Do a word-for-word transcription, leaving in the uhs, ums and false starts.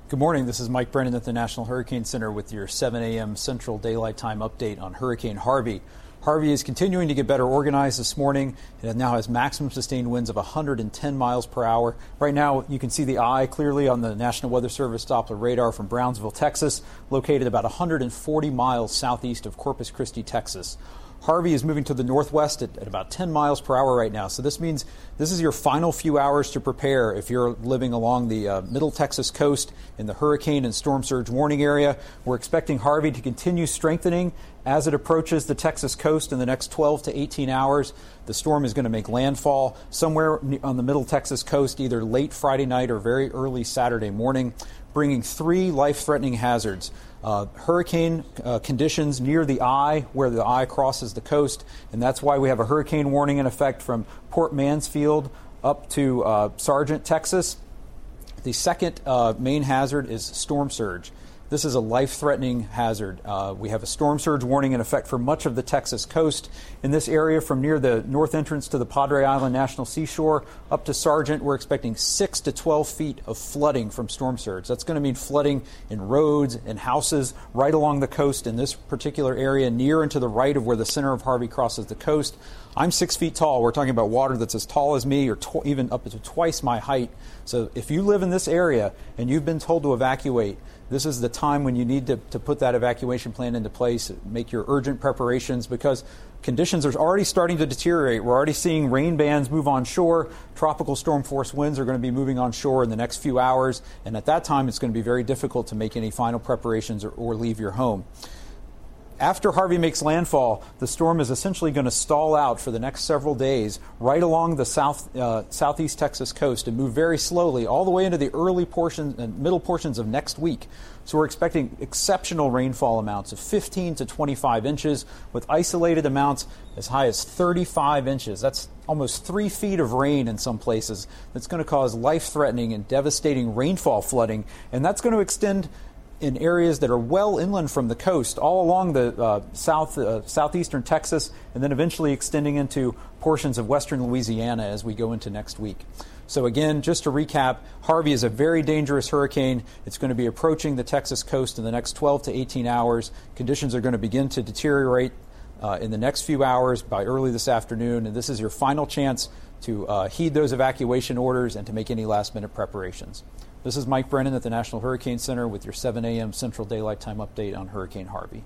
Good morning. This is Mike Brennan at the National Hurricane Center with your seven a.m. Central Daylight Time update on Hurricane Harvey. Harvey is continuing to get better organized this morning. It now has maximum sustained winds of one hundred ten miles per hour. Right now, you can see the eye clearly on the National Weather Service Doppler radar from Brownsville, Texas, located about one hundred forty miles southeast of Corpus Christi, Texas. Harvey is moving to the northwest at, at about ten miles per hour right now. So this means this is your final few hours to prepare if you're living along the uh, middle Texas coast in the hurricane and storm surge warning area. We're expecting Harvey to continue strengthening as it approaches the Texas coast in the next twelve to eighteen hours. The storm is going to make landfall somewhere on the middle Texas coast either late Friday night or very early Saturday morning, bringing three life-threatening hazards. Uh, hurricane uh, conditions near the eye, where the eye crosses the coast, and that's why we have a hurricane warning in effect from Port Mansfield up to uh, Sargent, Texas. The second uh, main hazard is storm surge. This is a life-threatening hazard. Uh, we have a storm surge warning in effect for much of the Texas coast. In this area from near the north entrance to the Padre Island National Seashore up to Sargent, we're expecting six to twelve feet of flooding from storm surge. That's going to mean flooding in roads and houses right along the coast in this particular area, near and to the right of where the center of Harvey crosses the coast. I'm six feet tall. We're talking about water that's as tall as me or tw- even up to twice my height. So if you live in this area and you've been told to evacuate, this is the time when you need to, to put that evacuation plan into place, make your urgent preparations, because conditions are already starting to deteriorate. We're already seeing rain bands move on shore. Tropical storm force winds are going to be moving on shore in the next few hours. And at that time, it's going to be very difficult to make any final preparations or, or leave your home. After Harvey makes landfall, the storm is essentially going to stall out for the next several days right along the south uh, southeast Texas coast and move very slowly all the way into the early portions and middle portions of next week. So we're expecting exceptional rainfall amounts of fifteen to twenty-five inches with isolated amounts as high as thirty-five inches. That's almost three feet of rain in some places. That's going to cause life-threatening and devastating rainfall flooding, and that's going to extend in areas that are well inland from the coast, all along the uh, south uh, southeastern Texas, and then eventually extending into portions of western Louisiana as we go into next week. So again, just to recap, Harvey is a very dangerous hurricane. It's going to be approaching the Texas coast in the next twelve to eighteen hours. Conditions are going to begin to deteriorate uh, in the next few hours by early this afternoon, and this is your final chance to uh, heed those evacuation orders and to make any last-minute preparations. This is Mike Brennan at the National Hurricane Center with your seven a.m. Central Daylight Time update on Hurricane Harvey.